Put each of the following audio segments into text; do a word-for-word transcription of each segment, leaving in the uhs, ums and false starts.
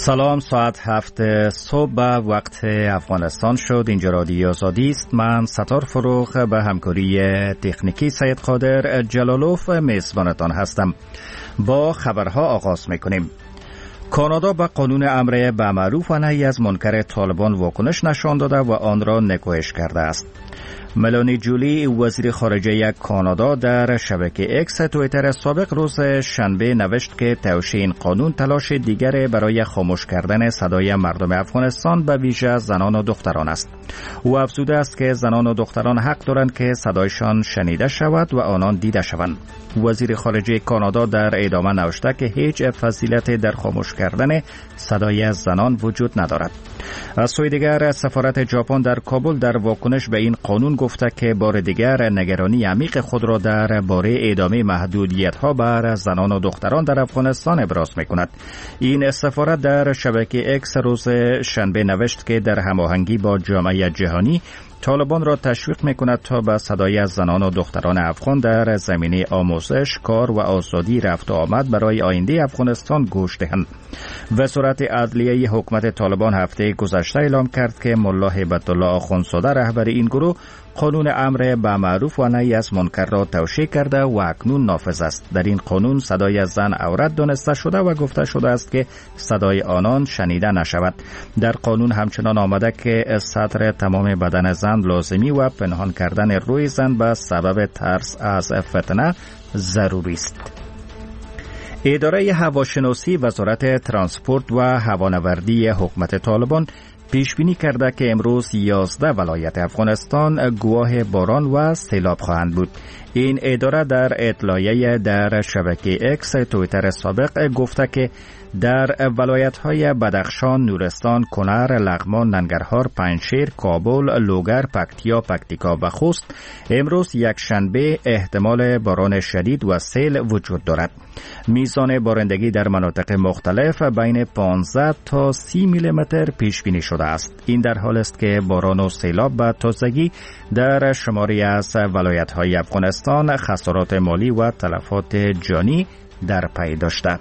سلام، ساعت هفت صبح به وقت افغانستان شد. اینجا رادیو آزادی است. من ستار فروغ به همکاری تکنیکی سید قادر جلالوف میزبانتان هستم. با خبرها آغاز میکنیم. کانادا به قانون امر به معروف و نهی از منکر طالبان واکنش نشان داده و آن را نکوهش کرده است. ملانی جولی وزیر خارجه کانادا در شبکه اکس توییتر سابق روز شنبه نوشت که توشیح این قانون تلاش دیگر برای خاموش کردن صدای مردم افغانستان به ویژه زنان و دختران است. او افزوده است که زنان و دختران حق دارند که صدایشان شنیده شود و آنان دیده شوند. وزیر خارجه کانادا در ادامه نوشته که هیچ فضیلت در خاموش کردن صدای زنان وجود ندارد. از سوی دیگر سفارت ژاپن در کابل در واکنش به این قانون گفته که بار دیگر نگرانی عمیق خود را در باره ادامه محدودیت‌ها بر زنان و دختران در افغانستان ابراز می‌کند. این سفارت در شبکه اکس روز شنبه نوشت که در هماهنگی با جامعه جهانی طالبان را تشویق می‌کند تا به صدای زنان و دختران افغان در زمینه آموزش، کار و آزادی رفت و آمد برای آینده افغانستان گوش دهند. وزارت عدلیه حکومت طالبان هفته گذشته اعلام کرد که ملا هیبت الله آخوندزاده رهبر این گروه قانون امر به معروف و نهی از منکر را توشیح کرده و اکنون نافذ است. در این قانون صدای زن عورت دانسته شده و گفته شده است که صدای آنان شنیده نشود. در قانون همچنان آمده که ستر تمام بدن زن لازمی و پنهان کردن روی زن به سبب ترس از فتنه ضروری است. اداره هواشناسی وزارت ترانسپورت و هوانوردی حکومت طالبان پیش بینی کرده که امروز یازده ولایت افغانستان گواه باران و سیلاب خواهند بود. این اداره در اطلاعیه در شبکه اکس توییتر سابق گفته که در ولایت‌های بدخشان، نورستان، کنر، لغمان، ننگرهار، پنجشیر، کابل، لوگر، پکتیا، پکتیکا و خوست امروز یک شنبه احتمال باران شدید و سیل وجود دارد. میزان بارندگی در مناطق مختلف بین پانزده تا سی میلیمتر پیش بینی شده است. این در حال است که باران و سیلاب به تازگی در شماری از ولایت‌های افغانستان خسارات مالی و تلفات جانی در پی داشته.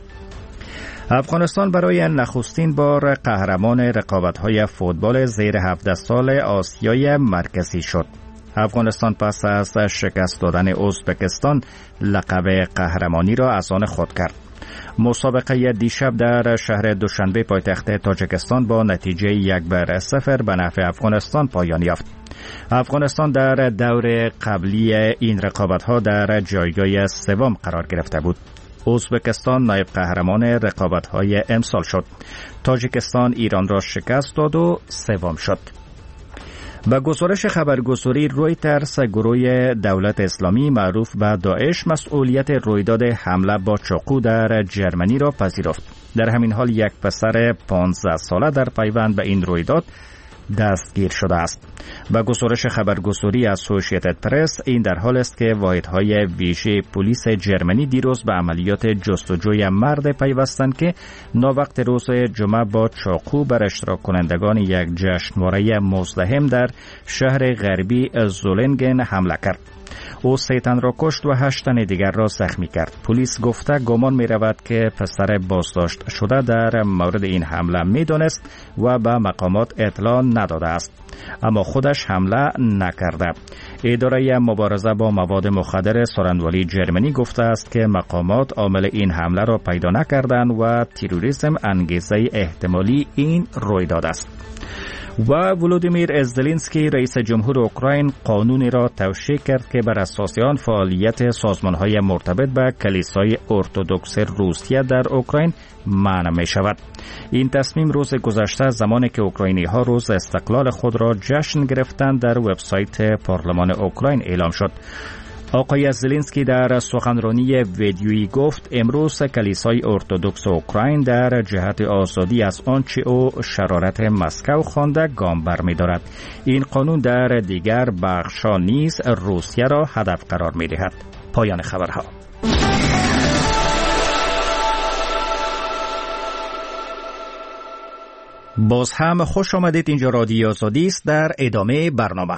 افغانستان برای نخستین بار قهرمان رقابت‌های فوتبال زیر هفده سال آسیای مرکزی شد. افغانستان پس از شکست دادن ازبکستان لقب قهرمانی را از آن خود کرد. مسابقه دیشب در شهر دوشنبه پایتخت تاجیکستان با نتیجه یک بر صفر به نفع افغانستان پایان یافت. افغانستان در دور قبلی این رقابت‌ها در جایگاه سوم قرار گرفته بود. ازبکستان نایب قهرمان رقابت‌های امسال شد. تاجیکستان ایران را شکست داد و سوم شد. به گزارش خبرگزاری رویترز، گروه دولت اسلامی معروف به داعش مسئولیت رویداد حمله با چاقو در جرمنی را پذیرفت. در همین حال یک پسر پانزده ساله در پیوند به این رویداد دستگیر شده است. با گزارش خبرگزاری اسوسییتد پرس، این در حال است که واحدهای ویژه پلیس جرمنی دیروز به عملیات جستجوی مرد پیوستند که ناوقت روز جمعه با چاقو بر اشتراک کنندگان یک جشنواره مزدحم در شهر غربی زولنگن حمله کرد. او سه تن را کشت و هشت تن دیگر را زخمی کرد. پلیس گفته گمان می رود که پسر بازداشت شده در مورد این حمله می دانست و به مقامات اطلاع نداده است، اما خودش حمله نکرده. اداره مبارزه با مواد مخدر سارنوالی جرمنی گفته است که مقامات عامل این حمله را پیدا نکردند و تروریسم انگیزه احتمالی این رویداد است. و ولودیمیر زلنسکی رئیس جمهور اوکراین قانونی را توشیح کرد که بر اساس آن فعالیت سازمان‌های مرتبط به کلیسای ارتدوکس روسیه در اوکراین منع می شود. این تصمیم روز گذشته زمانی که اوکراینی‌ها روز استقلال خود را جشن گرفتند در وبسایت پارلمان اوکراین اعلام شد. آقای زلنسکی در سخنرانی ویدیویی گفت امروز کلیسای ارتدوکس اوکراین در جهت آزادی از آنچه او شرارت مسکو خوانده گام برمی‌دارد. این قانون در دیگر بخش‌ها نیز روسیه را هدف قرار می‌دهد. پایان خبرها. باز هم خوش آمدید. اینجا رادیو آزادی است. در ادامه برنامه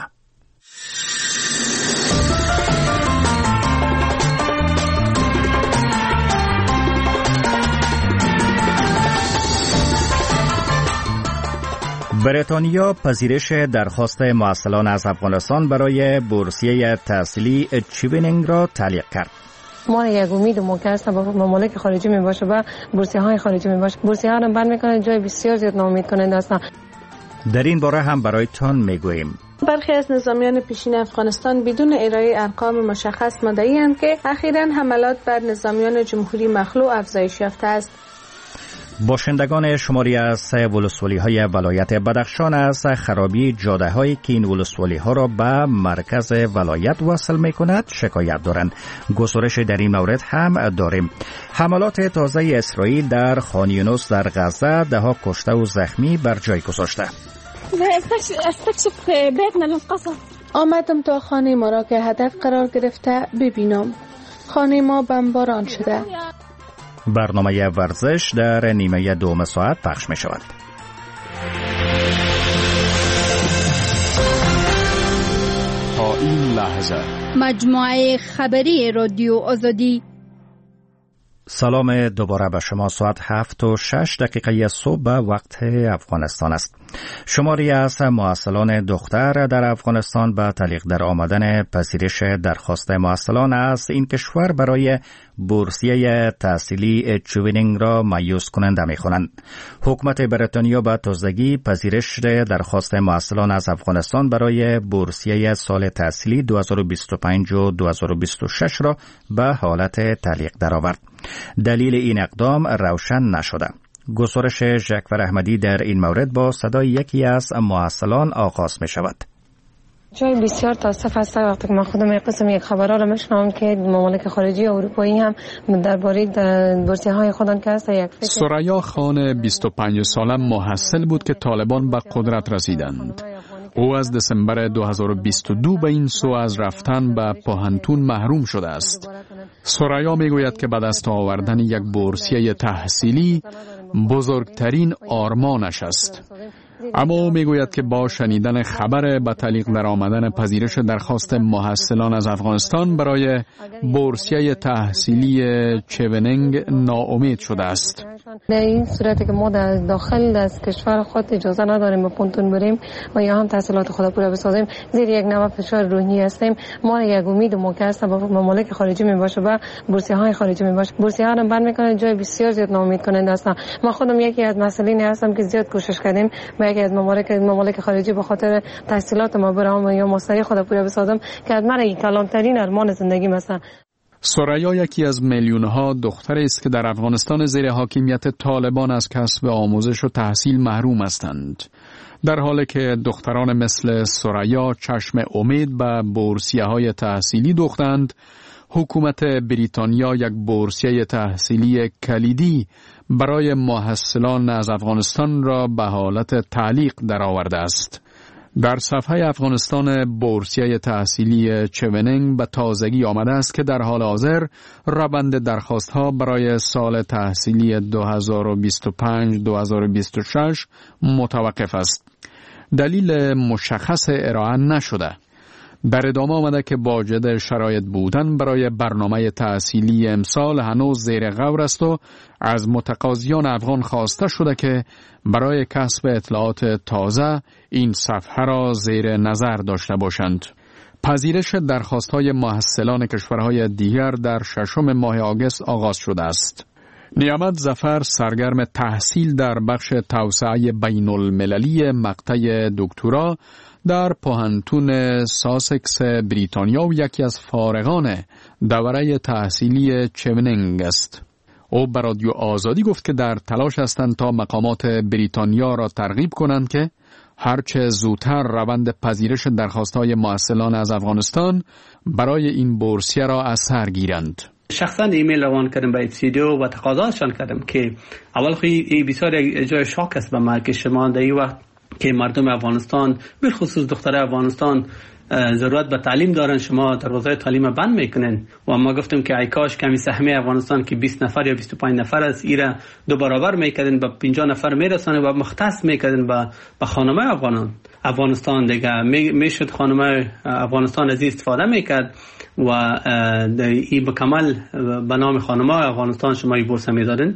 بریتانیا پذیرش درخواست معسلان از افغانستان برای بورسیه تحصیلی چیونینگ را تعلیق کرد. ما یک امید موقع با ممالک خارجی می باشه و بورسیه های خارجی می باشه. بورسیه ها رو بند میکنه، جای بسیار زیاد ناامید کننده است. در این باره هم برایتان میگوییم. برخی از نظامیان پیشین افغانستان بدون ارائه ارقام مشخص مدعی‌اند که اخیراً حملات بر نظامیان جمهوری مخلوع افزایش یافته است. باشندگان شماری از ولسوالی‌های ولایت بدخشان از خرابی جاده‌هایی که این ولسوالی‌ها را به مرکز ولایت وصل می‌کند شکایت دارند. گزارش در این مورد هم داریم. حملات تازه اسرائیل در خان یونس در غزه ده‌ها کشته و زخمی بر جای گذاشته. آمدم تا خانه ما را که هدف قرار گرفته ببینم. خانه ما بمباران شده. برنامه ورزش در نیمه دوم ساعت پخش می شود. تا این لحظه مجموعه خبری رادیو آزادی. سلام دوباره به شما. ساعت هفت و شش دقیقه صبح به وقت افغانستان است. شماری از معسلان دختر در افغانستان به تعلیق در آمدن پذیرش درخواست معسلان از این کشور برای بورسیه تحصیلی چیونینگ را مایوس کننده می خوانند. حکومت بریتانیا به تازگی پذیرش درخواست معسلان از افغانستان برای بورسیه سال تحصیلی دو هزار و بیست و پنج و دو هزار و بیست و شش را به حالت تعلیق درآورد. دلیل این اقدام روشن نشده. گزارش ژکور احمدی در این مورد با صدای یکی از معسلان آغاز می شود. جای بسیار تاسف است وقتی که من خودم یک قسم یک خبرها را میشنوم که ممالک خارجی اروپایی هم درباره بورسیه های خودان که است یک فکر. ثریا خان بیست و پنج ساله محصل بود که طالبان به قدرت رسیدند. او از دسامبر دو هزار و بیست و دو به این سو از رفتن به پوهنتون محروم شده است. ثریا میگوید که به دست آوردن یک بورسیه تحصیلی بزرگترین آرمانش است. اما او میگوید که با شنیدن خبر به تعلیق در آمدن پذیرش درخواست محصلان از افغانستان برای بورسیه تحصیلی چیونینگ ناامید شده است. در این صورتی که ما در داخل از کشور خود اجازه نداریم به پونتون بریم و یا هم تحصیلات خود پورا بسازیم، زیر یک نوع فشار روحی هستیم. ما یک امید موقع است با ممالک خارجی می باشه و بورسیه های خارجی می باشه. بورسیه ها رو بند میکنه، جای بسیار زیاد ناامید کننده است. ما خودم یکی از مسئولین هستم که زیاد کوشش کردیم و یکی از ممالک ممالک خارجی به خاطر تحصیلات ما برام یا مستری خود پورا بسازم که از من کلانترین ارمان زندگیم است. ثریا یکی از میلیون‌ها دختری است که در افغانستان زیر حاکمیت طالبان از کسب آموزش و تحصیل محروم هستند. در حالی که دختران مثل ثریا چشم امید به بورسیه‌های تحصیلی دوختند، حکومت بریتانیا یک بورسیه تحصیلی کلیدی برای محصلان از افغانستان را به حالت تعلیق درآورده است. در صفحه افغانستان بورسیه تحصیلی چیونینگ به تازگی آمده است که در حال حاضر روند درخواست‌ها برای سال تحصیلی دو هزار و بیست و پنج دو هزار و بیست و شش متوقف است. دلیل مشخص ارائه نشده. در ادامه آمده که واجد شرایط بودن برای برنامه تحصیلی امسال هنوز زیر غور است و از متقاضیان افغان خواسته شده که برای کسب اطلاعات تازه این صفحه را زیر نظر داشته باشند. پذیرش درخواست‌های محصلان کشورهای دیگر در ششم ماه آگوست آغاز شده است. نیامد ظفر سرگرم تحصیل در بخش توسعه بین المللی مقطع دکترا در پوهنتون ساسکس بریتانیا و یکی از فارغان دوره تحصیلی چیونینگ است. او به رادیو آزادی گفت که در تلاش هستند تا مقامات بریتانیا را ترغیب کنند که هرچه زودتر روند پذیرش درخواست‌های محصلان از افغانستان برای این بورسیه را از سر گیرند. شخصا ایمیل روان کردم به ایتسیدیو و تقاضاشان کردم که اول خیلی بسیار جای شاک است به ما که شما در این وقت که مردم افغانستان بالخصوص دختر افغانستان ضرورت به تعلیم دارن، شما دروازه تعلیم بند میکنین. و ما گفتم که ای کاش کمی سهمیه افغانستان که بیست نفر یا بیست و پنج نفر است ایره دو برابر میکردن، به پنجاه نفر میرسونه و مختص میکردن به به خانمای افغانان افغانستان دیگه میشد خانمای افغانستان از استفاده میکرد و این به کمال به نام خانمای افغانستان شما این بورس میدادن.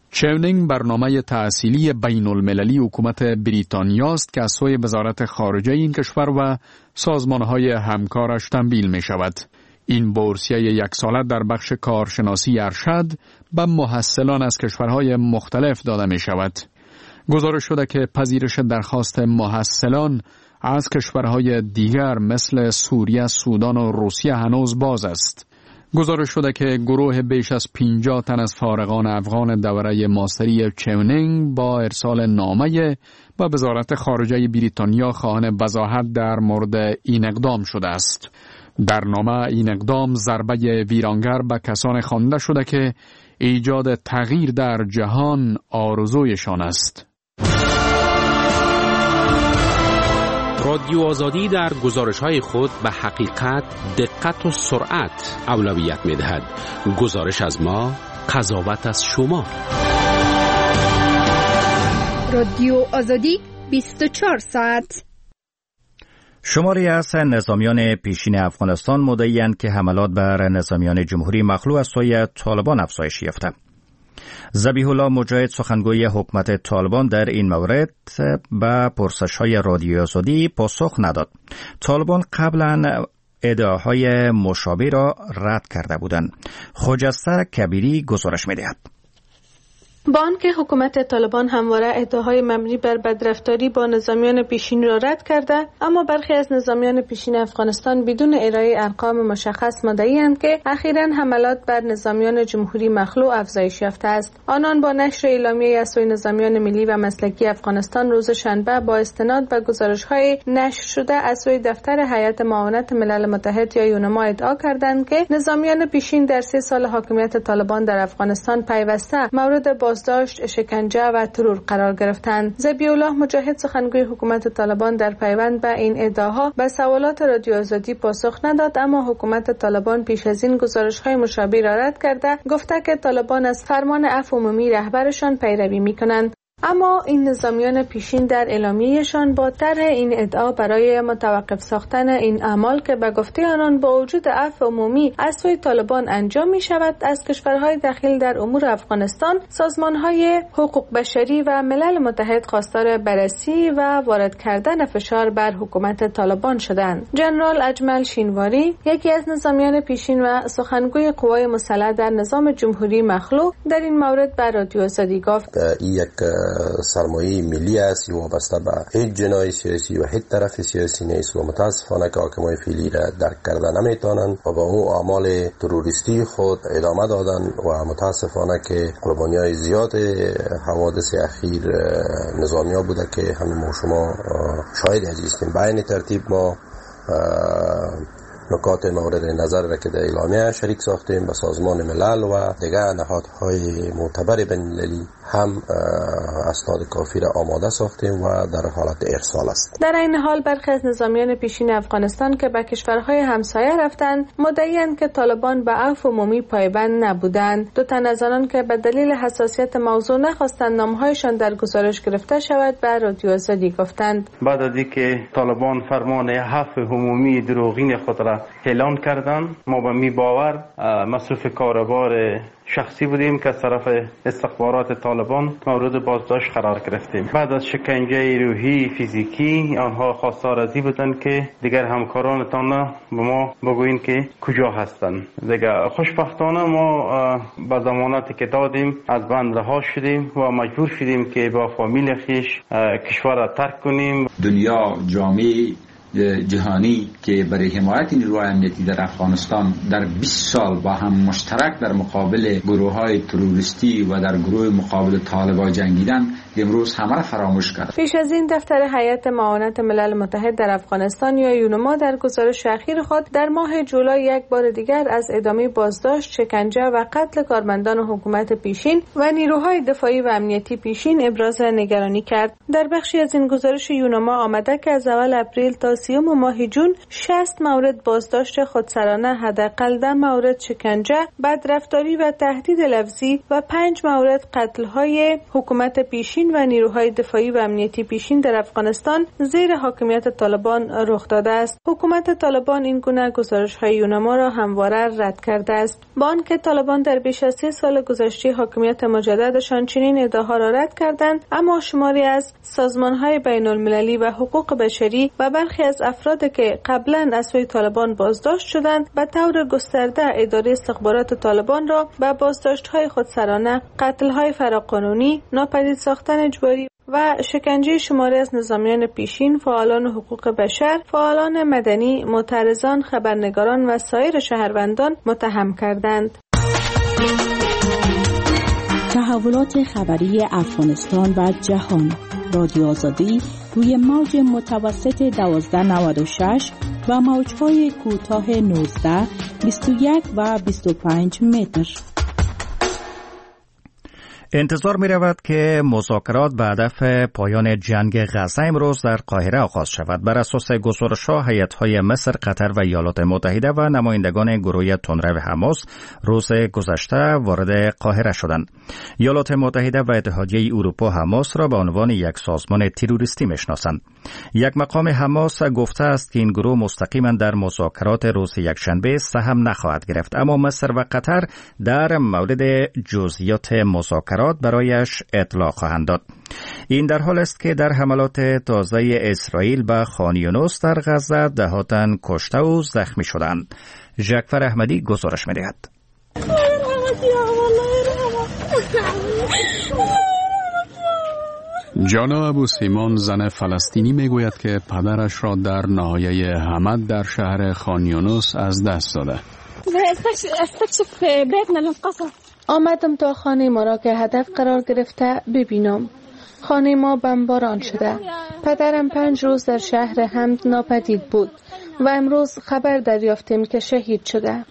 چونینگ برنامه تحصیلی بین المللی حکومت بریتانیا است که از سوی وزارت خارجه این کشور و سازمانهای همکارش تمویل می شود. این بورسیه یک ساله در بخش کارشناسی ارشد به محصلان از کشورهای مختلف داده می شود. گزارش شده که پذیرش درخواست محصلان از کشورهای دیگر مثل سوریه، سودان و روسیه هنوز باز است. گزارش شده که گروه بیش از پنجاه تن از فارغان افغان دوره ماستری چونینگ با ارسال نامه به وزارت خارجه بریتانیا خواهان وضاحت در مورد این اقدام شده است. در نامه این اقدام ضربه ویرانگر به کسان خوانده شده که ایجاد تغییر در جهان آرزویشان است. رادیو آزادی در گزارش‌های خود به حقیقت، دقت و سرعت اولویت می‌دهد. گزارش از ما، قضاوت از شما. رادیو آزادی بیست و چهار ساعت. شماری از نظامیان پیشین افغانستان مدعی‌اند که حملات بر نظامیان جمهوری مخلوع از سوی طالبان افزایش یافته. ذبیح الله مجاهد سخنگوی حکومت طالبان در این مورد به پرسش‌های رادیو آزادی پاسخ نداد. طالبان قبلا ادعاهای مشابه را رد کرده بودند. خجسته کبیری گزارش می‌دهد. با آنکه حکومت طالبان همواره ادعاهای مبنی بر بدرفتاری با نظامیان پیشین را رد کرده، اما برخی از نظامیان پیشین افغانستان بدون ارائه ارقام مشخص مدعی‌اند که اخیراً حملات بر نظامیان جمهوری مخلوع افزایش یافته است. آنان با نشر اعلامیه از سوی نظامیان ملی و مسلکی افغانستان روز شنبه با استناد به گزارش‌های نشر شده از سوی دفتر هیئت معاونت ملل متحد یا یونما ادعا کردند که نظامیان پیشین در سه سال حاکمیت طالبان در افغانستان پیوسته مورد بازداشت، شکنجه و ترور قرار گرفتند. ذبیح الله مجاهد سخنگوی حکومت طالبان در پیوند به این ادعاها به سوالات رادیو آزادی پاسخ نداد، اما حکومت طالبان پیش از این گزارش‌های مشابه را رد کرده گفته که طالبان از فرمان عفو عمومی رهبرشان پیروی می‌کنند. اما این نظامیان پیشین در اعلامیه‌شان با طرح این ادعا برای متوقف ساختن این اعمال که به گفته آنان با وجود عفو عمومی از سوی طالبان انجام می شود، از کشورهای دخیل در امور افغانستان سازمانهای حقوق بشری و ملل متحد خواستار بررسی و وارد کردن فشار بر حکومت طالبان شدند. جنرال اجمل شینواری، یکی از نظامیان پیشین و سخنگوی قوای مسلح در نظام جمهوری مخلوع، در این مورد بر رادیو آزادی گفت: یک سرمایه ملی است، وابسته به هیچ جناح سیاسی و هیچ طرف سیاسی نیست و متاسفانه که حاکمای فعلی را درک کرده نمیتونند و با اون اعمال تروریستی خود ادامه دادن و متاسفانه که قربانیای زیاد حوادث اخیر نظامیا بوده که همین ما شما شاهد هستیم. به این ترتیب ما نکات مورد نظر را که در اعلامیه شریک ساختیم به سازمان ملل و دیگر نهادهای معتبر بین‌المللی هم اسناد کافی را آماده ساختیم و در حالت ارسال است. در این حال برخی از نظامیان پیشین افغانستان که به کشورهای همسایه رفتند مدعی‌اند که طالبان به عفو عمومی پایبند نبودند. دو تن از آنان که به دلیل حساسیت موضوع نخواستند نامهایشان در گزارش گرفته شود به رادیو آزادی گفتند: بعد از اینکه طالبان فرمان عفو عمومی دروغین خود را اعلان کردند، ما به می باور مصروف کاربار شخصی بودیم که از طرف استخبارات طالبان مورد بازداشت قرار گرفتیم. بعد از شکنجه روحی فیزیکی آنها خواستار ازی بودند که دیگر همکارانتان به ما بگویید که کجا هستند. دیگر خوشبختانه ما با ضمانتی که دادیم از بند رها شدیم و مجبور شدیم که با فامیل خیش کشور را ترک کنیم. دنیا جامعه جهانی که برای حمایت نیروهای امنیتی در افغانستان در بیست سال با هم مشترک در مقابل گروه‌های تروریستی و در گروه مقابل طالبان جنگیدن، امروز همه را فراموش کرد. پیش از این دفتر هیئت معاونت ملل متحد در افغانستان یا یونما در گزارش اخیر خود در ماه جولای یک بار دیگر از ادامه بازداشت، شکنجه و قتل کارمندان حکومت پیشین و نیروهای دفاعی و امنیتی پیشین ابراز نگرانی کرد. در بخشی از این گزارش یونما آمده که از اول اپریل تا سیوم ماه جون شصت مورد بازداشت خودسرانه، حداقل ده مورد شکنجه، بدرفتاری و تهدید لفظی و پنج مورد قتل‌های حکومت پیشین پیشین و نیروهای دفاعی و امنیتی پیشین در افغانستان زیر حاکمیت طالبان رخ داده است. حکومت طالبان این گونه گزارش‌های یونما را همواره رد کرده است. با آنکه طالبان در بیش از سه سال گذشته حاکمیت مجددشان چنین ادعاها را رد کردند، اما شماری از سازمان‌های بین‌المللی و حقوق بشری و برخی از افراد که قبلا از سوی طالبان بازداشت شدند به طور گسترده اداره استخبارات طالبان را به بازداشت‌های خودسرانه، قتل‌های فراقانونی، ناپدید ساختن اجباری و شکنجه شماری از نظامیان پیشین، فعالان حقوق بشر، فعالان مدنی، معترضان، خبرنگاران و سایر شهروندان متهم کردند. تحولات خبری افغانستان و جهان. رادیو آزادی روی موج متوسط دوازده نود و شش و موج‌های کوتاه نوزده، بیست و یک و بیست و پنج متر. انتظار می رود که مذاکرات به هدف پایان جنگ غزه امروز در قاهره آغاز شود. بر اساس گزارش‌ها هیئت‌های مصر، قطر و ایالات متحده و نمایندگان گروه تندرو حماس روز گذشته وارد قاهره شدند. ایالات متحده و اتحادیه اروپا حماس را به عنوان یک سازمان تروریستی میشناسند. یک مقام حماس گفته است که این گروه مستقیما در مذاکرات روز یکشنبه سهم نخواهد گرفت، اما مصر و قطر در مورد جزئیات مذاکرات برایش اطلاع خواهند داد. این در حال است که در حملات تازه اسرائیل به خان یونس در غزه دهها تن کشته و زخمی شدند. جعفر احمدی گزارش می‌دهد. جانا ابو سیمان، زن فلسطینی، میگوید که پدرش را در نهایه حمد در شهر خان یونس از دست داده. آمدم تا خانه ما را که هدف قرار گرفته ببینم. خانه ما بمباران شده. پدرم پنج روز در شهر حمد ناپدید بود و امروز خبر دریافتیم که شهید شده.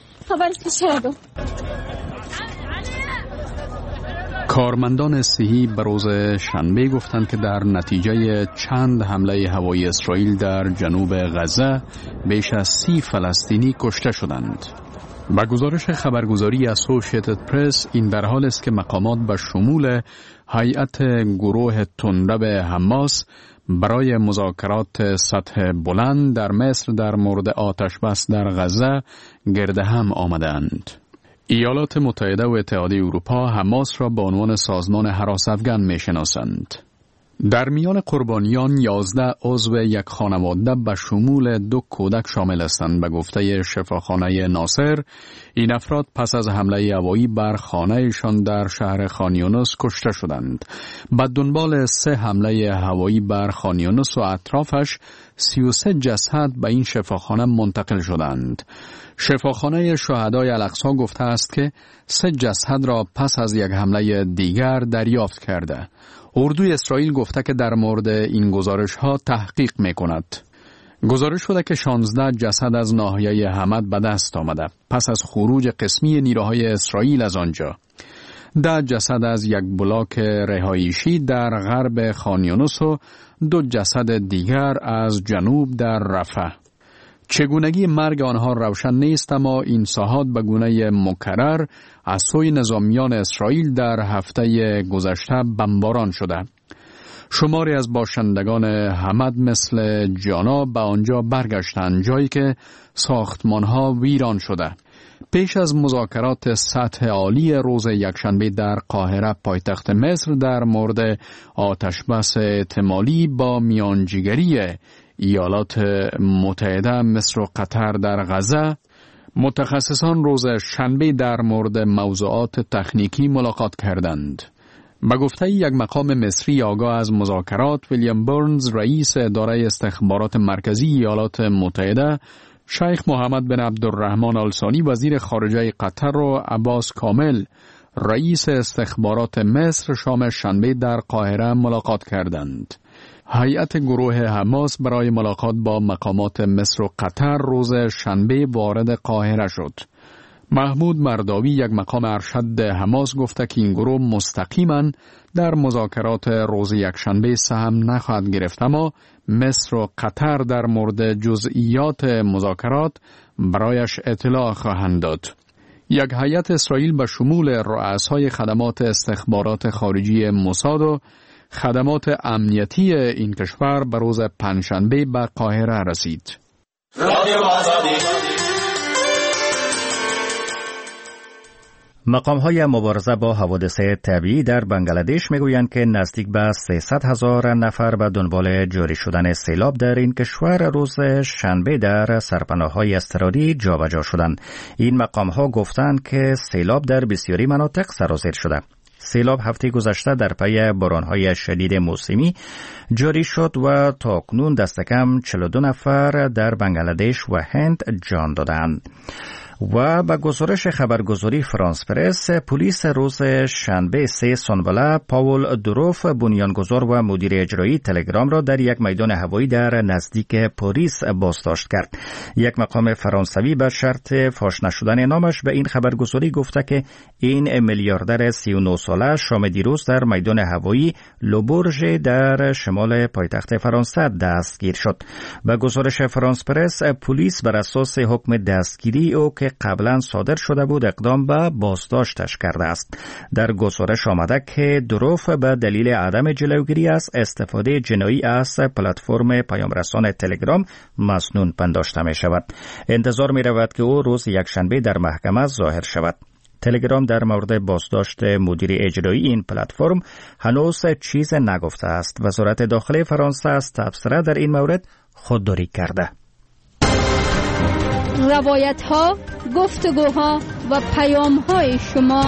کارمندان صحی به روز شنبه گفتند که در نتیجه چند حمله هوایی اسرائیل در جنوب غزه بیش از سی فلسطینی کشته شدند. با گزارش خبرگزاری اسوسییتد پرس، این در حال است که مقامات به شمول هیئت گروه تندرو حماس برای مذاکرات سطح بلند در مصر در مورد آتش بس در غزه گرد هم آمدند. ایالات متحده و اتحادیه اروپا حماس را به عنوان سازمان هراس افغان میشناسند. در میان قربانیان یازده عضو یک خانواده به شمول دو کودک شامل هستند. به گفته شفاخانه ناصر، این افراد پس از حمله هوایی بر خانه‌شان در شهر خان یونس کشته شدند. بعد دنبال سه حمله هوایی بر خان یونس و اطرافش سی و سه جسد به این شفاخانه منتقل شدند. شفاخانه شهدای الاقصی گفته است که سه جسد را پس از یک حمله دیگر دریافت کرده. اردوی اسرائیل گفته که در مورد این گزارش ها تحقیق می کند. گزارش شده که شانزده جسد از ناحیه حمد به دست آمده پس از خروج قسمی نیروهای اسرائیل از آنجا. ده جسد از یک بلاک رهایشی در غرب خان یونس و دو جسد دیگر از جنوب در رفح. چگونگی مرگ آنها روشن نیست، اما این ساحات به گونه مکرر از سوی نظامیان اسرائیل در هفته گذشته بمباران شده. شماری از باشندگان حمد مثل جانا به آنجا برگشتند، جایی که ساختمانها ویران شده. پیش از مذاکرات سطح عالی روز یکشنبه در قاهره پایتخت مصر در مورد آتشبس احتمالی با میانجیگری ایالات متحده، مصر و قطر در غزه، متخصصان روز شنبه در مورد موضوعات تکنیکی ملاقات کردند. به گفته یک مقام مصری آگاه از مذاکرات، ویلیام برنز، رئیس اداره استخبارات مرکزی ایالات متحده، شیخ محمد بن عبدالرحمن آل ثانی وزیر خارجه قطر و عباس کامل رئیس استخبارات مصر شام شنبه در قاهره ملاقات کردند. هیئت گروه حماس برای ملاقات با مقامات مصر و قطر روز شنبه وارد قاهره شد. محمود مرداوی، یک مقام ارشد حماس، گفته که این گروه مستقیما در مذاکرات روز یکشنبه سهم نخواهد گرفت، اما مصر و قطر در مورد جزئیات مذاکرات برایش اطلاع خواهند داد. یک هیئت اسرائیل به شمول رؤسای خدمات استخبارات خارجی موساد و خدمات امنیتی این کشور به روز پنجشنبه به قاهره رسید. مقام‌های مبارزه با حوادث طبیعی در بنگلادش میگویند که نزدیک به سیصد هزار نفر به دنبال جاری شدن سیلاب در این کشور روز شنبه در سرپناه‌های اضطراری جابجا شدند. این مقام‌ها گفتند که سیلاب در بسیاری مناطق سرازیر شده. سیلاب هفته گذشته در پی باران‌های شدید موسمی جاری شد و تاکنون دست کم چهل و دو نفر در بنگلادش و هند جان دادند. و با گزارش خبرگزاری فرانس پرس، پلیس روز شنبه سه سنبله پاول دروف، بنیانگذار و مدیر اجرایی تلگرام را در یک میدان هوایی در نزدیک پاریس بازداشت کرد. یک مقام فرانسوی به شرط فاش نشدن نامش به این خبرگزاری گفته که این میلیاردر سی و نه ساله شام دیروز در میدان هوایی لوبورژ در شمال پایتخت فرانسه دستگیر شد. با گزارش فرانس پرس، پلیس بر اساس حکم دستگیری او که قبلا صادر شده بود اقدام به بازداشتش کرده است. در گزارش آمده که دروف به دلیل عدم جلوگیری از استفاده جنایی از پلتفرم پیامرسان تلگرام مسنون پنداشته می شود. انتظار می رود که او روز یکشنبه در محکمه ظاهر شود. تلگرام در مورد بازداشت مدیر اجرایی این پلتفرم هنوز چیز نگفته است. وزارت داخلی فرانسه از تبصره در این مورد خودداری کرده. روایت ها، گفتگوها و پیام های شما.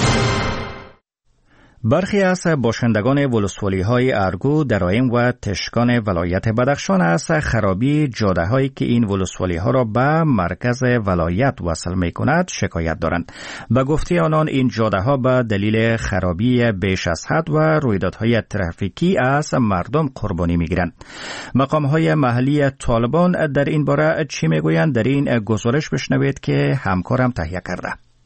برخی از باشندگان ولسوالی های ارگو، درایم و تشکان ولایت بدخشان از خرابی جاده هایی که این ولسوالی ها را به مرکز ولایت وصل می کند شکایت دارند. به گفته آنان این جاده ها به دلیل خرابی بیش از حد و رویدادهای ترافیکی از مردم قربانی می گیرند. مقام های محلی طالبان در این باره چی می گویند؟ در این گزارش بشنوید که همکارم تهیه کرده.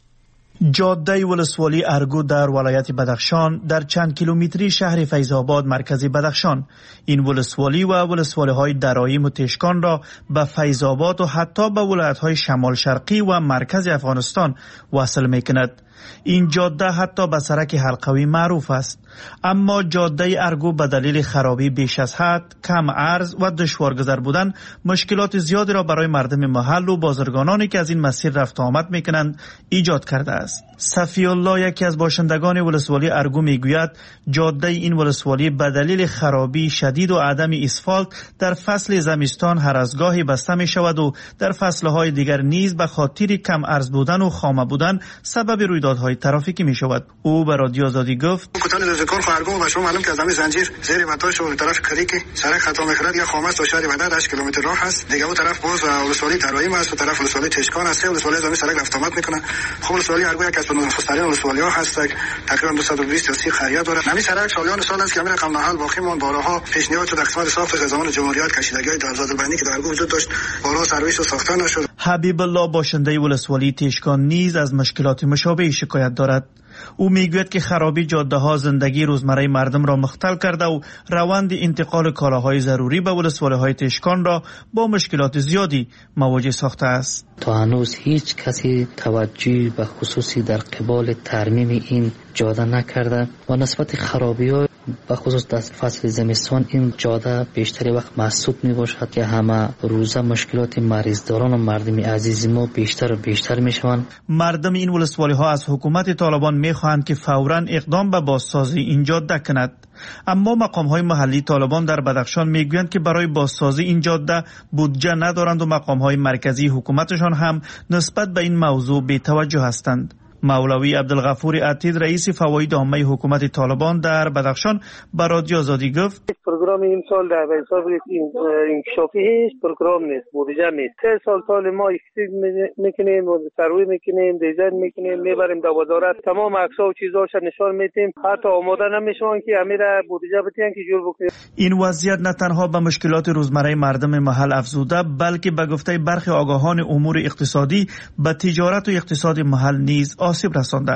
جاده ولسوالی ارگو در ولایت بدخشان در چند کیلومتری شهر فیض‌آباد مرکز بدخشان، این ولسوالی و ولسوالی های درایم و تشکان را به فیض‌آباد و حتی به ولایت های شمال شرقی و مرکز افغانستان وصل می کند. این جاده حتی به سرک حلقوی معروف است، اما جاده ارگو به دلیل خرابی بیش از حد، کم عرض و دشوارگذر بودن مشکلات زیادی را برای مردم محل و بازرگانانی که از این مسیر رفت آمد میکنند ایجاد کرده است. صفی الله، یکی از باشندگان ولسوالی ارگو، میگوید جاده این ولسوالی به دلیل خرابی شدید و عدم اسفالت در فصل زمستان هر از گاهی بسته می شود و در فصلهای دیگر نیز به خاطر کم عرض بودن و خامه بودن سبب رویدادهای ترافیکی می شود. او به رادیو آزادی گفت: کتان ذکر خارگو و شما معلوم که از همین زنجیر زیر متاش و طرف کلیکی سرک خطا می‌خورد یا خامس و شهر بدر هشت کیلومتر راه هست. دیگه اون طرف باز ولسوالی درایم است و طرف ولسوالی تشکان است. ولسوالی زمین سرک رفت آمد میکنه. خب ولسوالی ارگو یک از نخست‌ترین ولسوالی‌ها هست، تقریبا دویست و بیست تا سی خریه داره. همین سرک سالیان سال است که همین رقم نهال باقی مون. بارها پیشنهاد شد قسمت ساخت از زمان جمهوریت کشیدگی‌های درزاد البنی که در ارگو وجود داشت بارها سرویس و ساخته نشد. حبیب الله، باشنده ولسوالی تشکان، نیز از مشکلات مشابه شکایت دارد. او میگوید که خرابی جاده ها زندگی روزمره مردم را مختل کرده و روند انتقال کالاهای ضروری به ولسوالی های تشکان را با مشکلات زیادی مواجه ساخته است. تا هنوز هیچ کسی توجهی به خصوصی در قبال ترمیم این جاده نکرده و نسبت خرابی ها به خصوص در فصل زمستان این جاده بیشتری وقت محسوب می باشد که همه روزه مشکلات مریضداران و مردم عزیز ما بیشتر و بیشتر می شوند. مردم این ولسوالی ها از حکومت طالبان می خواهند که فوراً اقدام به بازسازی این جاده کند، اما مقام های محلی طالبان در بدخشان می گویند که برای بازسازی این جاده بودجه ندارند و مقام های مرکزی حکومتشان هم نسبت به این موضوع بی‌توجه هستند. مولوی عبدالغفور عتید، رئیس فواید عامه حکومت طالبان در بدخشان، به رادیو آزادی گفت: پروگرام این سال در حساب انکشافی هیچ پروگرام نیست، بودجه نیست. سه سال سال ما اکسید میکنیم و سروی میکنیم، دیزاین میکنیم، میبریم در وزارت، تمام عکس‌ها و چیزاش نشان میدیم، حتی آماده نمیشون که امیر بودجه بتین که جور بکنیم. این وضعیت نه تنها به مشکلات روزمره مردم محل افزوده، بلکه به گفته برخی آگاهان امور اقتصادی به تجارت و اقتصاد محل نیز آسیب رسانده است.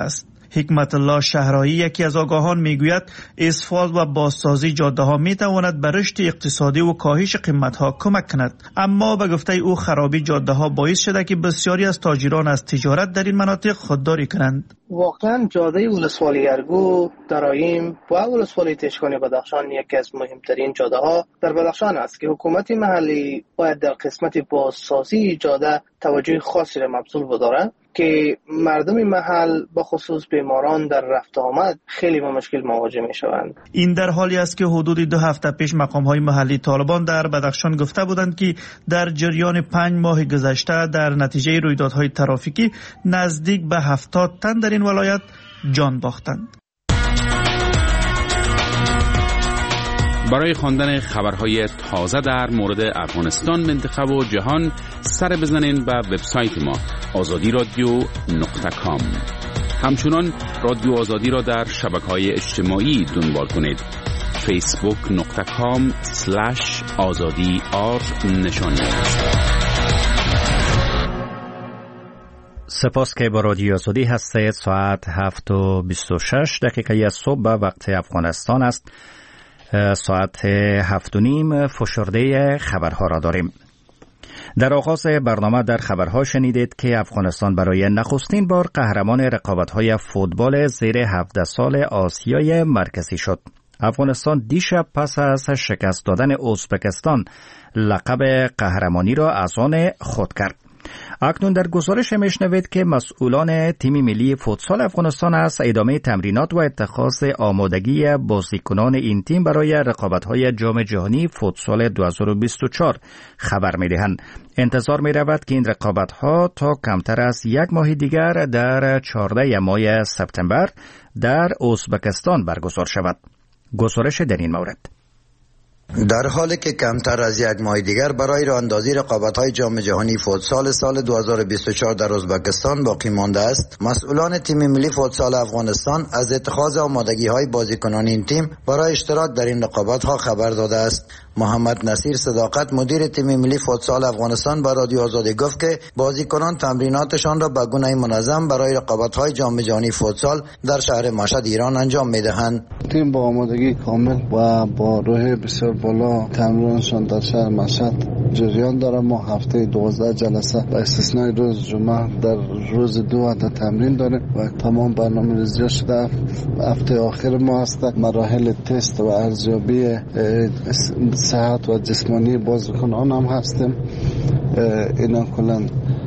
حکمت الله شهرایی یکی از آگاهان میگوید اسفالت و بازسازی جاده ها می تواند به رشد اقتصادی و کاهش قیمت ها کمک کند، اما به گفته او خرابی جاده ها باعث شده که بسیاری از تاجران از تجارت در این مناطق خودداری کنند. واقعا جاده ولسوالی ارگو، درایم و ولسوالی تشکان بدخشان یکی از مهمترین جاده ها در بدخشان است که حکومت محلی باید در قسمت بازسازی جاده توجه خاصی را مبذول بدارد که مردم محل به خصوص بیماران در رفت آمد خیلی با مشکل مواجه می شوند. این در حالی است که حدود دو هفته پیش مقام های محلی طالبان در بدخشان گفته بودند که در جریان پنج ماه گذشته در نتیجه رویدادهای ترافیکی نزدیک به هفتاد تن در این ولایت جان باختند. برای خواندن خبرهای تازه در مورد افغانستان، منطقه و جهان سر بزنین به وبسایت ما آزادی رادیو نقطه کام. همچنان رادیو آزادی را در شبکه‌های اجتماعی دنبال کنید. فیسبوک نقطه کام سلش آزادی آر نشانی. سپاس که با رادیو آزادی هستید. ساعت هفت و بیست و شش دقیقه از صبح به وقت افغانستان است. ساعت هفت و نیم فشرده خبرها را داریم. در آغاز برنامه در خبرها شنیدید که افغانستان برای نخستین بار قهرمان رقابت‌های فوتبال زیر هفده سال آسیای مرکزی شد. افغانستان دیشب پس از شکست دادن ازبکستان لقب قهرمانی را از آن خود کرد. اکنون در گزارش میشنوید که مسئولان تیم ملی فوتسال افغانستان از ادامه تمرینات و اتخاذ آمادگی بازیکنان این تیم برای رقابت‌های جام جهانی فوتسال دو هزار و بیست و چهار خبر می‌دهند. انتظار می‌رود که این رقابت‌ها تا کمتر از یک ماه دیگر در چهاردهم ماه سپتامبر در ازبکستان برگزار شود. گزارش در این مورد. در حالی که کمتر از یک ماه دیگر برای راه اندازی رقابت‌های جام جهانی فوتسال سال دو هزار و بیست و چهار در ازبکستان باقی مانده است، مسئولان تیم ملی فوتسال افغانستان از اتخاذ آمادگی‌های بازیکنان این تیم برای اشتراک در این رقابت‌ها خبر داده است. محمد نصیر صداقت مدیر تیم ملی فوتسال افغانستان با رادیو آزادی گفت که بازیکنان تمریناتشان را به گونه منظم برای رقابت‌های جام جهانی فوتسال در شهر مشهد ایران انجام می‌دهند. تیم با آمادگی کامل و با روح بسیار بالا تمرینشان در شهر مشهد جریان داره. ما هفته دوازده جلسه با استثنای روز جمعه در روز دو عدد تمرین داره و تمام برنامه‌ریزی شده. هفته آخر ما هست مراحل تست و ارزیابی صحت و جسمانی بازیکنان هم هستیم. اینا کلا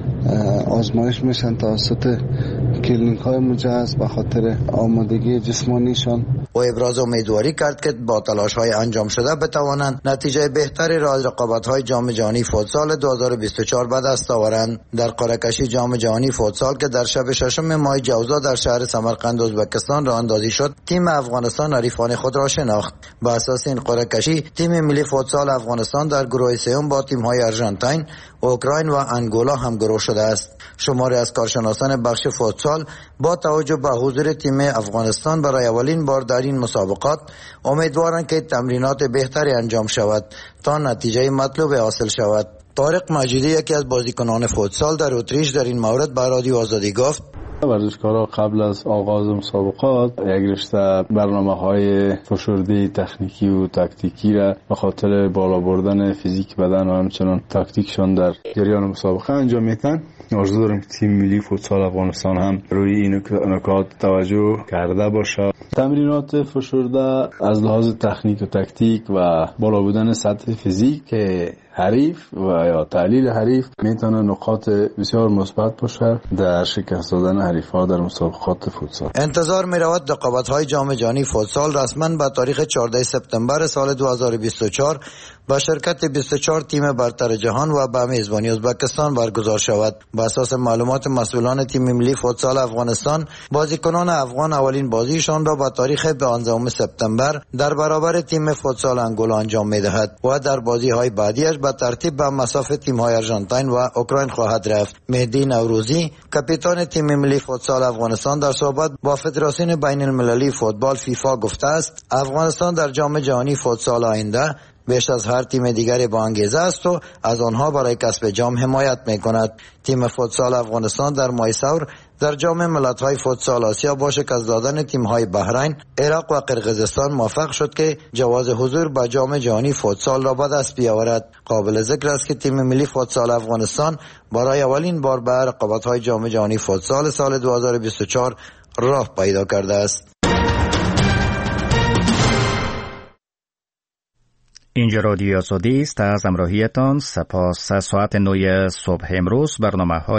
آزمایش میشن توسط کلینیک های مجهز به خاطر آمادگی جسمانیشان. و ابراز امیدواری کرد که با تلاش های انجام شده بتوانند نتیجه بهتری را از رقابت های جام جهانی فوتسال دو هزار و بیست و چهار به دست آورند. در قرعه کشی جام جهانی فوتسال که در شب ششم ماه جوزا در شهر سمرقند ازبکستان راه اندازی شد، تیم افغانستان حریفان خود را شناخت. با اساس این قرعه کشی تیم ملی فوتسال افغانستان در گروه سوم با تیم های آرژانتین، اوکراین و انگولا هم گروه شده است. شماری از کارشناسان بخش فوتسال با توجه به حضور تیم افغانستان برای اولین بار در این مسابقات امیدوارند که تمرینات بهتری انجام شود تا نتیجه مطلوب حاصل شود. طارق مجیدی یکی از بازیکنان فوتسال در اتریش در این مورد به رادیو آزادی گفت: ورزشکارا قبل از آغاز مسابقات یک رشته برنامه‌های فشرده تکنیکی و تاکتیکی را به خاطر بالا بردن فیزیک بدن و همچنین تاکتیکشان در جریان مسابقه انجام میدن. آرزو دارم که تیم ملی فوتسال افغانستان هم روی این نکات توجه کرده باشه. تمرینات فشرده از لحاظ تکنیک و تاکتیک و بالا بودن سطح فیزیک که حریف و یا تحلیل حریف میتونه نقاط بسیار مثبت باشه در شکست دادن حریف‌ها در مسابقات فوتسال. انتظار می‌رود رقابت‌های جام جهانی فوتسال رسما با تاریخ چهاردهم سپتامبر سال دو هزار و بیست و چهار با شرکت بیست و چهار تیم برتر جهان و به میزبانی ازبکستان برگزار شود. بر اساس معلومات مسئولان تیم ملی فوتسال افغانستان، بازیکنان افغان اولین بازیشان را با تاریخ پانزدهم سپتامبر در برابر تیم فوتسال انگولا انجام می‌دهد و در بازی‌های بعدیش به ترتیب به مساف تیم‌های آرژانتین و اوکراین خواهد رفت. مهدی نوروزی کاپیتان تیم ملی فوتسال افغانستان در صحبت با فدراسیون بین المللی فوتبال فیفا گفته است افغانستان در جام جهانی فوتسال آینده بیش از هر تیم دیگری با انگیزه است و از آنها برای کسب جام حمایت می‌کند. تیم فوتسال افغانستان در ماه سور در جام ملت‌های فوتسال آسیا با شکست دادن تیم‌های بحرین، عراق و قرقیزستان موفق شد که جواز حضور به جام جهانی فوتسال را به دست بیاورد. قابل ذکر است که تیم ملی فوتسال افغانستان برای اولین بار به رقابت‌های جام جهانی فوتسال سال دو هزار و بیست و چهار راه پیدا کرده است. اینجا رادیو آزادی است. از همراهیتان سپاس. ساعت نه صبح امروز برنامه های